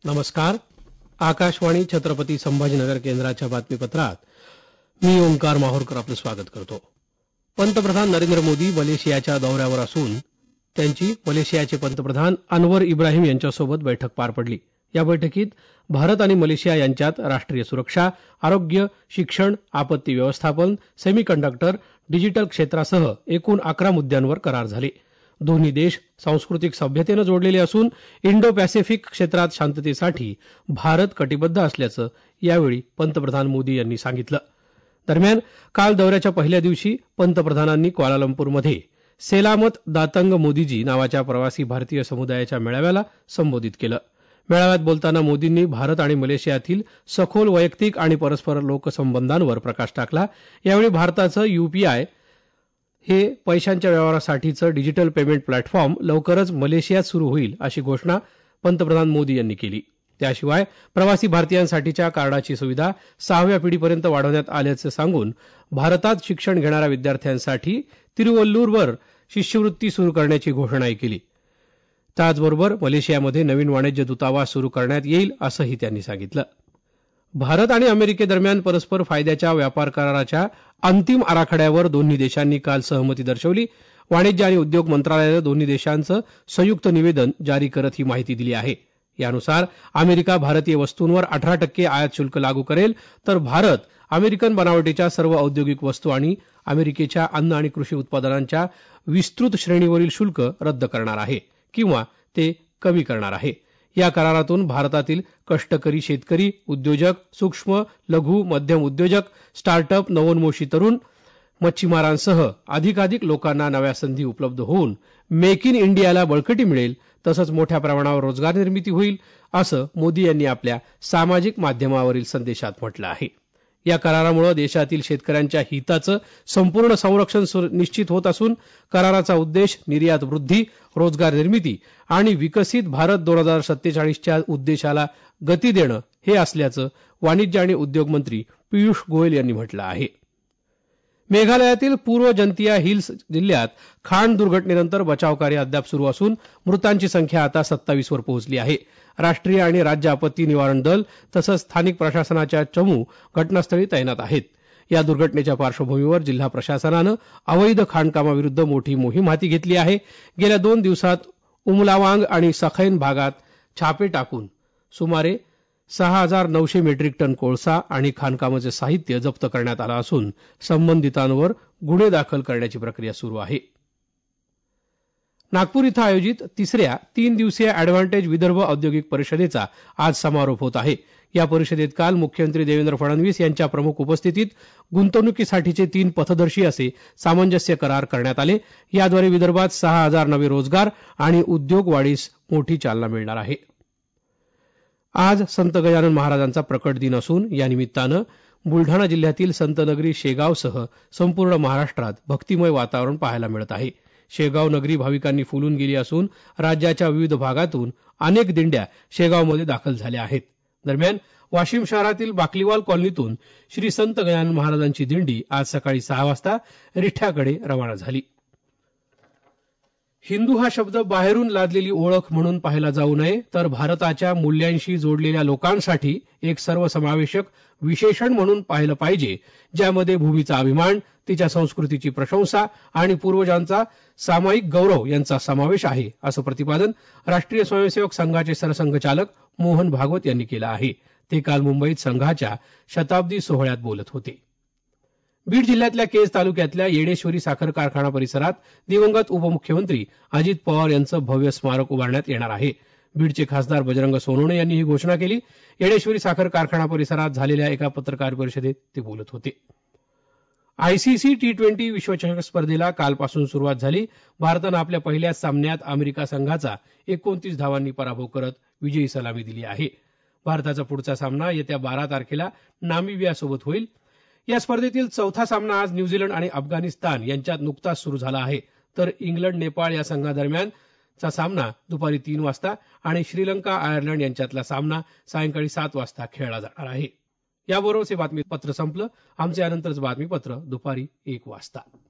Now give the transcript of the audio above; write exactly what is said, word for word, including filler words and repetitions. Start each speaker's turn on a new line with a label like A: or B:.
A: नमस्कार. आकाशवाणी छत्रपती संभाजीनगर केंद्राच्या बातमीपत्रात मी ओंकार माहोरकर आपलं स्वागत करतो. पंतप्रधान नरेंद्र मोदी मलेशियाच्या दौऱ्यावर असून त्यांची मलेशियाचे पंतप्रधान अनवर इब्राहिम यांच्यासोबत बैठक पार पडली. या बैठकीत भारत आणि मलेशिया यांच्यात राष्ट्रीय सुरक्षा, आरोग्य, शिक्षण, आपत्ती व्यवस्थापन, सेमीकंडक्टर, डिजिटल क्षेत्रासह एकूण अकरा मुद्द्यांवर करार झाले. दोन्ही देश सांस्कृतिक सभ्यतेनं जोडलेले असून इंडो पॅसिफिक क्षेत्रात शांततेसाठी भारत कटिबद्ध असल्याचं यावेळी पंतप्रधान मोदी यांनी सांगितलं. दरम्यान काल दौऱ्याच्या पहिल्या दिवशी पंतप्रधानांनी क्वालालंपूरमध्ये सेलामत दातंग मोदीजी नावाच्या प्रवासी भारतीय समुदायाच्या मेळाव्याला संबोधित केलं. मेळाव्यात बोलताना मोदींनी भारत आणि मलेशियातील सखोल वैयक्तिक आणि परस्पर लोकसंबंधांवर प्रकाश टाकला. यावेळी भारताचं यूपीआय हे पैशांच्या व्यवहारासाठीचं डिजिटल पेमेंट प्लॅटफॉर्म लवकरच मलेशियात सुरू होईल अशी घोषणा पंतप्रधान मोदी यांनी केली. त्याशिवाय प्रवासी भारतीयांसाठीच्या कार्डाची सुविधा सहाव्या पिढीपर्यंत वाढवण्यात आल्याचं सांगून भारतात शिक्षण घेणाऱ्या विद्यार्थ्यांसाठी तिरुवल्लूरवर शिष्यवृत्ती सुरू करण्याची घोषणाही केली. त्याचबरोबर मलेशियामध्ये नवीन वाणिज्य दूतावास सुरू करण्यात येईल असंही त्यांनी सांगितलं. भारत आणि अमेरिकेदरम्यान परस्पर फायद्याच्या व्यापार कराराच्या अंतिम आराखड्यावर दोन्ही देशांनी काल सहमती दर्शवली. वाणिज्य आणि उद्योग मंत्रालयानं दोन्ही देशांचं संयुक्त निवेदन जारी करत ही माहिती दिली आहे. यानुसार अमेरिका भारतीय वस्तूंवर अठरा टक्के आयात शुल्क लागू करेल, तर भारत अमेरिकन बनावटीच्या सर्व औद्योगिक वस्तू आणि अमेरिकेच्या अन्न आणि कृषी उत्पादनांच्या विस्तृत श्रेणीवरील शुल्क रद्द करणार आहे किंवा ते कमी करणार आहे. या करारातून भारतातील कष्टकरी शेतकरी, उद्योजक, सूक्ष्म, लघु, मध्यम उद्योजक, स्टार्टअप, नवोन्मेषी तरुण, मच्छीमारांसह अधिकाधिक लोकांना नव्या संधी उपलब्ध होऊन मेक इन इंडियाला बळकटी मिळेल, तसंच मोठ्या प्रमाणावर रोजगार निर्मिती होईल असं मोदी यांनी आपल्या सामाजिक माध्यमावरील संदेशात म्हटलं आहे. या करारामुळे देशातील शेतकऱ्यांच्या हिताचं संपूर्ण संरक्षण निश्चित होत असून कराराचा उद्देश निर्यात वृद्धी, रोजगार निर्मिती आणि विकसित भारत दोन हजार सत्तेचाळीसच्या उद्देशाला गती देणं हे असल्याचं वाणिज्य आणि उद्योग मंत्री पियुष गोयल यांनी म्हटलं आहे. मेघालयातील पूर्व जंतिया हिल्स जिल्ह्यात खाण दुर्घटनेनंतर बचावकार्य अद्याप सुरू असून मृतांची संख्या आता सत्तावीस वर पोहोचली आहे. राष्ट्रीय आणि राज्य आपत्ती निवारण दल तसंच स्थानिक प्रशासनाच्या चमू घटनास्थळी तैनात आहेत. या दुर्घटनेच्या पार्श्वभूमीवर जिल्हा प्रशासनानं अवैध खाणकामाविरुद्ध मोठी मोहीम हाती घेतली आहे. गेल्या दोन दिवसात उमलावांग आणि सखैन भागात छापे टाकून सुमारे सहा हजार नऊशे मेट्रिक टन कोळसा आणि खाणकामाचे साहित्य जप्त करण्यात आलं असून संबंधितांवर गुन्हे दाखल करण्याची प्रक्रिया सुरू आहे. नागपूर इथं आयोजित तिसऱ्या तीन दिवसीय अॅडव्हान्टेज विदर्भ औद्योगिक परिषदेचा आज समारोप होत आहे. या परिषदेत काल मुख्यमंत्री देवेंद्र फडणवीस यांच्या प्रमुख उपस्थितीत गुंतवणुकीसाठीचे तीन पथदर्शी असे सामंजस्य करार करण्यात आले. याद्वारे विदर्भात सहा हजार नवे रोजगार आणि उद्योग वाढीस मोठी चालना मिळणार आहे. आज संत गजानन महाराजांचा प्रकट दिन असून या निमित्तानं बुलढाणा जिल्ह्यातील संतनगरी शेगावसह संपूर्ण महाराष्ट्रात भक्तिमय वातावरण पाहायला मिळत आहे. शेगाव नगरी भाविकांनी फुलून गेली असून राज्याच्या विविध भागातून अनेक दिंड्या शेगावमध्ये दाखल झाल्या आहेत. दरम्यान वाशिम शहरातील बाकलीवाल कॉलनीतून श्री संत गजानन महाराजांची दिंडी आज सकाळी सहा वाजता रिठ्याकडे रवाना झाली. हिंदू हा शब्द बाहेरून लादलेली ओळख म्हणून पाहिला जाऊ नये, तर भारताच्या मूल्यांशी जोडलेल्या लोकांसाठी एक सर्वसमावेशक विशेषण म्हणून पाहिलं पाहिजे, ज्यामध्ये भूमीचा अभिमान, तिच्या संस्कृतीची प्रशंसा आणि पूर्वजांचा सामायिक गौरव यांचा समावेश आहे, असं प्रतिपादन राष्ट्रीय स्वयंसेवक संघाचे सरसंघचालक मोहन भागवत यांनी केलं आहे. ते काल मुंबईत संघाच्या शताब्दी सोहळ्यात बोलत होते. बीड जिल्ह्यातल्या केज तालुक्यातल्या येडेश्वरी साखर कारखाना परिसरात दिवंगत उपमुख्यमंत्री अजित पवार यांचं भव्य स्मारक उभारण्यात येणार आहे. बीडचे खासदार बजरंग सोनवणे यांनी ही घोषणा केली. येडेश्वरी साखर कारखाना परिसरात झालेल्या एका पत्रकार परिषदेत ते बोलत होते. आयसीसी टी ट्वेंटी विश्वचषक स्पर्धेला कालपासून सुरुवात झाली. भारतानं आपल्या पहिल्याच सामन्यात अमेरिका संघाचा एकोणतीस धावांनी पराभव करत विजयी सलामी दिली आहे. भारताचा पुढचा सामना येत्या बारा तारखेला नामिबियासोबत होईल. या स्पर्धेतील चौथा सामना आज न्यूझीलंड आणि अफगाणिस्तान यांच्यात नुकताच सुरू झाला आहे, तर इंग्लंड नेपाळ या संघादरम्यानचा सामना दुपारी तीन वाजता आणि श्रीलंका आयर्लंड यांच्यातला सामना सायंकाळी सात वाजता खेळला जाणार आहे. याबरोबरच हे बातमीपत्र संपलं. आमचे यानंतरचं बातमीपत्र दुपारी एक वाजता.